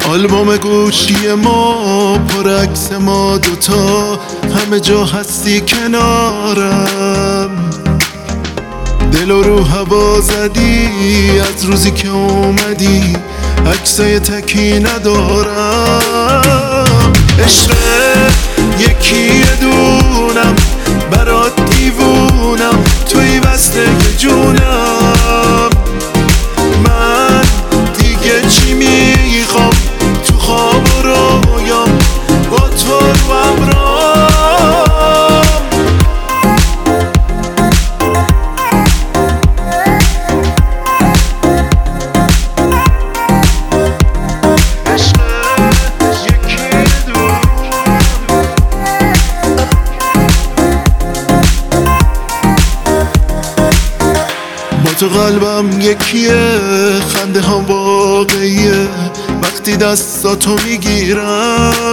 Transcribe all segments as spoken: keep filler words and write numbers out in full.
آلبوم گوشی ما پر عکس ما دوتا، همه جا هستی کنارم. دل و رو هوا زدی از روزی که اومدی، عکسای تکی ندارم. عشق یکی دونم برات دیوونم، توی وصله جونم. من دیگه چی میخوام تو خواب و رویام، با تو رو همراهم. تو قلبم یکیه، خنده هم واقعیه وقتی دستاتو میگیرم.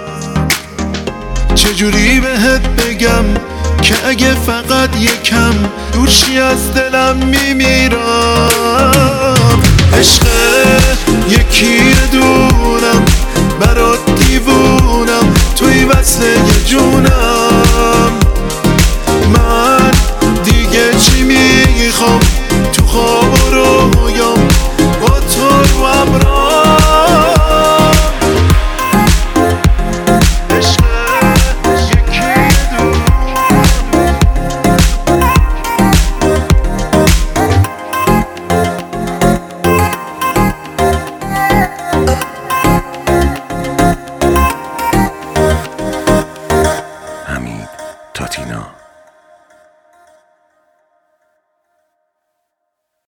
چجوری بهت بگم که اگه فقط یکم دوشی از دلم میمیرم. عشق یکی دونم برات دیوونم، توی وصله جونم.